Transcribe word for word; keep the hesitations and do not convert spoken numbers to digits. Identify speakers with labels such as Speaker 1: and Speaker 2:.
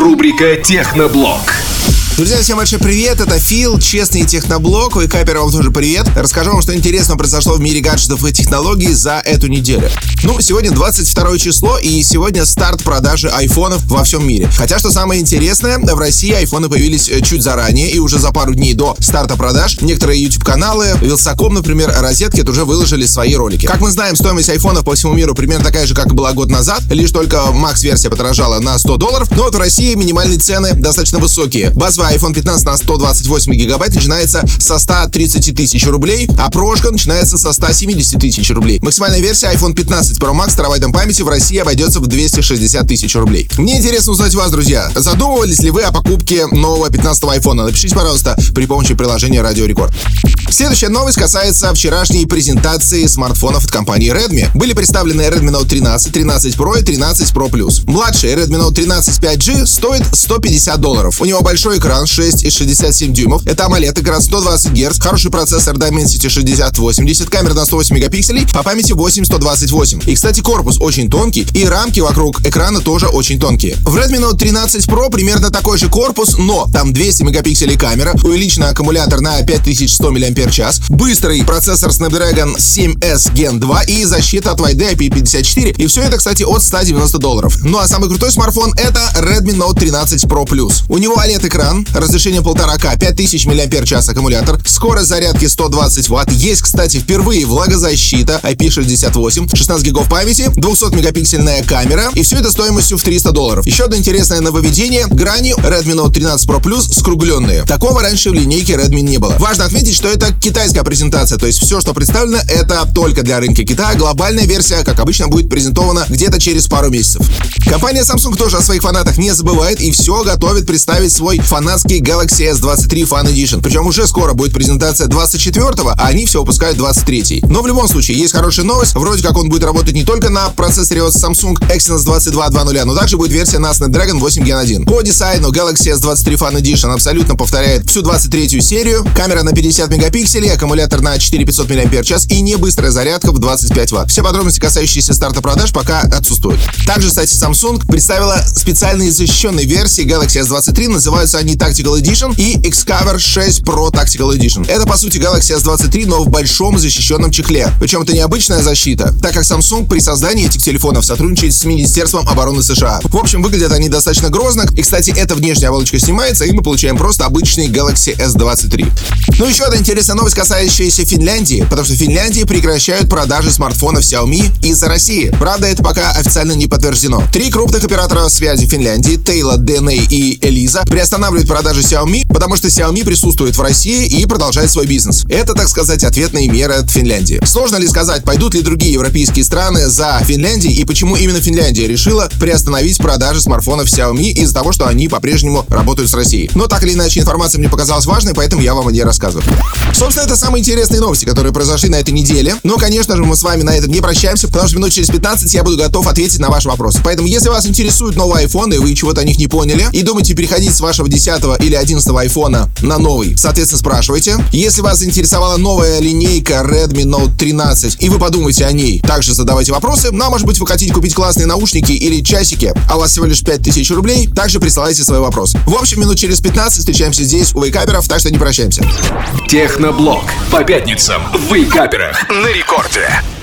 Speaker 1: Рубрика «Техноблог».
Speaker 2: Друзья, всем большой привет, это Фил, Честный Техноблог, и Капер, вам тоже привет. Расскажу вам, что интересного произошло в мире гаджетов и технологий за эту неделю. Ну, сегодня двадцать второе число, и сегодня старт продажи айфонов во всем мире. Хотя, что самое интересное, в России айфоны появились чуть заранее, и уже за пару дней до старта продаж некоторые YouTube-каналы, Вилсаком, например, Розеткед уже выложили свои ролики. Как мы знаем, стоимость айфонов по всему миру примерно такая же, как и была год назад, лишь только макс-версия подорожала на сто долларов, но вот в России минимальные цены достаточно высокие. Базовый айфон пятнадцать на сто двадцать восемь гигабайт начинается со ста тридцати тысяч рублей, а прошка начинается со ста семидесяти тысяч рублей. Максимальная версия айфон пятнадцать Pro Max с терабайтом памяти в России обойдется в двести шестьдесят тысяч рублей. Мне интересно узнать вас, друзья. Задумывались ли вы о покупке нового пятнадцатого айфона? Напишите, пожалуйста, при помощи приложения Радио Рекорд. Следующая новость касается вчерашней презентации смартфонов от компании Redmi. Были представлены Redmi Note тринадцать, тринадцать Pro и тринадцать Pro Plus. Младший Redmi Note тринадцать пять джи стоит сто пятьдесят долларов. У него большой экран шесть и шестьдесят семь дюймов. Это AMOLED экран сто двадцать герц, хороший процессор Dimensity шестьдесят восемьдесят, камера на сто восемь мегапикселей, по памяти восемь сто двадцать восемь. И, кстати, корпус очень тонкий, и рамки вокруг экрана тоже очень тонкие. В Redmi Note тринадцать Pro примерно такой же корпус, но там двести мегапикселей камера, увеличенный аккумулятор на пять тысяч сто мАч, быстрый процессор Snapdragon семь эс ген два и защита от Wi-Fi ай пи пятьдесят четыре. И все это, кстати, от ста девяноста долларов. Ну а самый крутой смартфон — это Redmi Note тринадцать Pro Plus. У него OLED-экран, разрешение полтора ка, пять тысяч мАч аккумулятор, скорость зарядки сто двадцать ватт. Есть, кстати, впервые влагозащита ай пи шестьдесят восемь, шестнадцать гигов памяти, двухсотмегапиксельная камера, и все это стоимостью в триста долларов. Еще одно интересное нововведение — грани Redmi Note тринадцать Pro Plus скругленные. Такого раньше в линейке Redmi не было. Важно отметить, что это китайская презентация, то есть все, что представлено, это только для рынка Китая. Глобальная версия, как обычно, будет презентована где-то через пару месяцев. Компания Samsung тоже о своих фанатах не забывает и все готовит представить свой фанатский Galaxy эс двадцать три Fan Edition. Причем уже скоро будет презентация двадцать четвёртого, а они все выпускают двадцать третьего. Но в любом случае, есть хорошая новость. Вроде как он будет работать не только на процессоре от Samsung Exynos двадцать два два ноль, но также будет версия на Snapdragon восемь ген один. По дизайну Galaxy эс двадцать три Fan Edition абсолютно повторяет всю двадцать третью серию. Камера на пятьдесят мегапикселей, аккумулятор на четыре тысячи пятьсот мАч и не быстрая зарядка в двадцать пять ватт. Все подробности, касающиеся старта продаж, пока отсутствуют. Также, кстати, Samsung представила специальные защищенные версии Galaxy эс двадцать три. Называются они Tactical Edition и Xcover шесть Pro Tactical Edition. Это, по сути, Galaxy эс двадцать три, но в большом защищенном чехле. Причем это необычная защита, так как Samsung при создании этих телефонов сотрудничает с Министерством обороны США. В общем, выглядят они достаточно грозно. И, кстати, эта внешняя оболочка снимается, и мы получаем просто обычный Galaxy эс двадцать три. Ну, еще одна интересная новость, касающаяся Финляндии, потому что в Финляндии прекращают продажи смартфонов Xiaomi из-за России. Правда, это пока официально не подтверждено. Три крупных оператора связи Финляндии, Telia, ди эн эй и Elisa, приостанавливают продажи Xiaomi, потому что Xiaomi присутствует в России и продолжает свой бизнес. Это, так сказать, ответные меры от Финляндии. Сложно ли сказать, пойдут ли другие европейские страны за Финляндией и почему именно Финляндия решила приостановить продажи смартфонов Xiaomi из-за того, что они по-прежнему работают с Россией. Но так или иначе, информация мне показалась важной, поэтому я вам о ней рассказываю. Собственно, это самые интересные новости, которые произошли на этой неделе. Но, конечно же, мы с вами на этом не прощаемся, потому что минут через пятнадцать я буду готов ответить на ваши вопросы. Поэтому, если вас интересует новый iPhone, и вы чего-то о них не поняли, и думаете переходить с вашего десятого или одиннадцатого айфона на новый, соответственно, спрашивайте. Если вас интересовала новая линейка Redmi Note тринадцать, и вы подумаете о ней, также задавайте вопросы. Ну, а может быть, вы хотите купить классные наушники или часики, а у вас всего лишь пять тысяч рублей, также присылайте свои вопросы. В общем, минут через пятнадцать встречаемся здесь, у вейкаперов, так что не прощаемся.
Speaker 1: Техноблог. По пятницам в вейкаперах на рекорде.